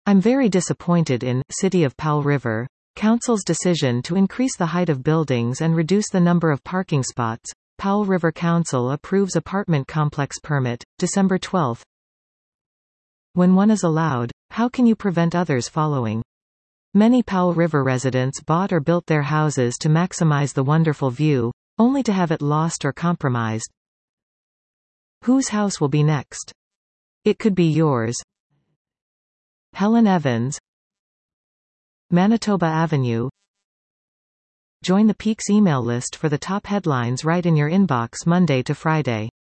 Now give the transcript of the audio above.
I'm very disappointed in City of Powell River Council's decision to increase the height of buildings and reduce the number of parking spots. Powell River Council approves apartment complex permit, December 12. When one is allowed, how can you prevent others following? Many Powell River residents bought or built their houses to maximize the wonderful view, only to have it lost or compromised. Whose house will be next? It could be yours. Helen Evans. Manitoba Avenue. Join the Peaks email list for the top headlines right in your inbox Monday to Friday.